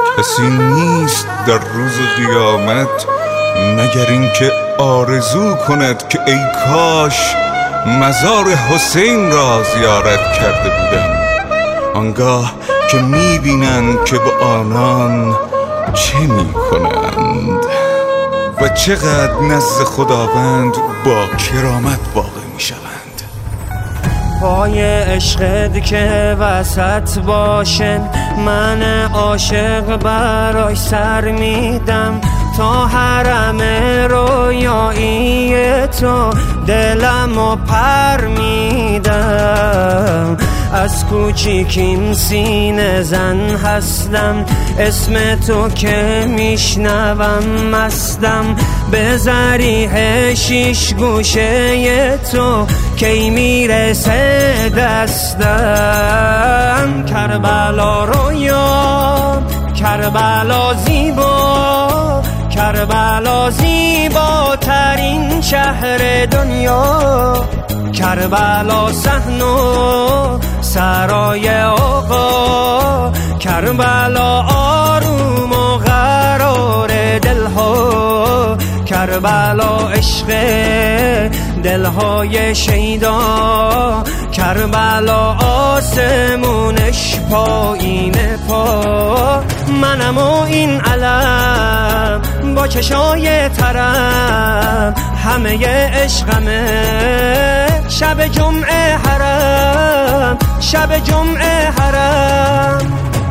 کسی نیست در روز قیامت مگر این که آرزو کند که ای کاش مزار حسین را زیارت کرده بودم. آنگاه که میبینند که به آنان چه میکنند و چقدر نزد خداوند با کرامت واقع میشوند. پای عشقت که وسط باشه من عاشق برای سر میدم، تا حرم رویایی تو دلمو پر میدم. از کوچیکیم سینه زن هستم، اسم تو که میشنوم مستم. به ذریح شیش گوشه تو کی میرسه دستم. کربلا رویا، کربلا زیبا، کربلا زیباترین شهر دنیا. کربلا صحن و سرای آقا، کربلا آروم و قرار دلها. کربلا عشق دلهای شیدا، کربلا آسمونش پایین پا. منم و این علم با چشای ترم، همه عشقمه شب جمعه حرم، شب جمعه حرم.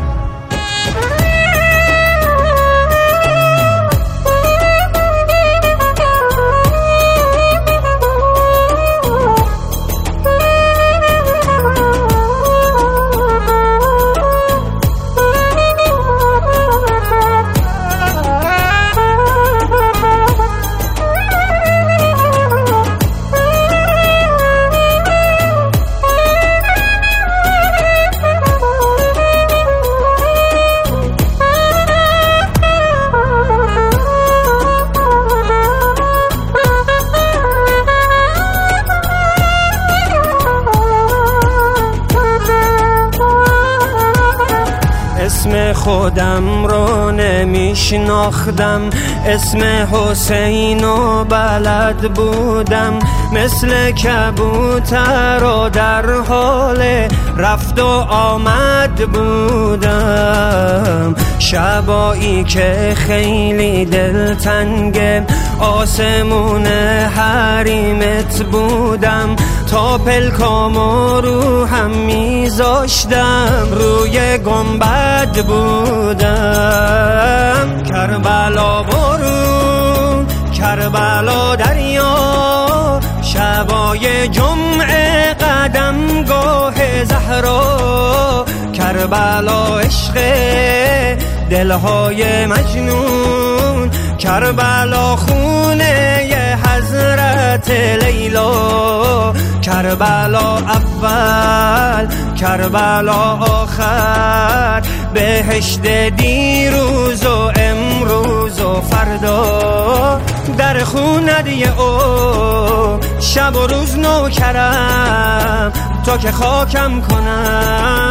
اسم خودم رو نمیشناختم، اسم حسینو بلد بودم. مثل کبوتر و در حال رفت و آمد بودم. شبایی که خیلی دلتنگه آسمون حریمت بودم. تا پلکامو رو هم میذاشتم، روی گنبد بودم. کربلا برون، کربلا دریا، شبای جمعه قدمگاه زهرا. کربلا عشق دلهای مجنون، کربلا خونه حضرت لیلا. کربلا اول، کربلا آخر، بهشت دیروز و امروز و فردا. در خونه او شب و روز نوکرم، تا که خاکم کنم